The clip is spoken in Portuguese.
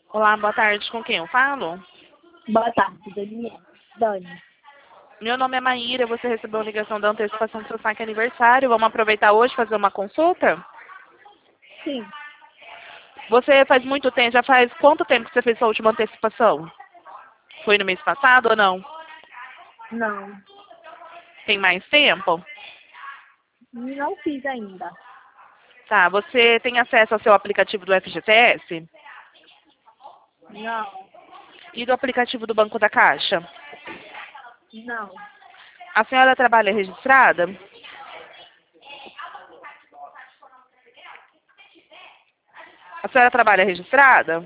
Olá, boa tarde. Com quem eu falo? Boa tarde, Dani. Meu nome é Maíra. Você recebeu a ligação da antecipação do seu saque aniversário. Vamos aproveitar hoje e fazer uma consulta? Sim, Você faz muito tempo, já faz quanto tempo que você fez sua última antecipação? Foi no mês passado ou não? não. Tem mais tempo? Não fiz ainda. Tá, você tem acesso ao seu aplicativo do FGTS? Não, E do aplicativo do Banco da Caixa? não, A senhora trabalha registrada? A senhora trabalha registrada?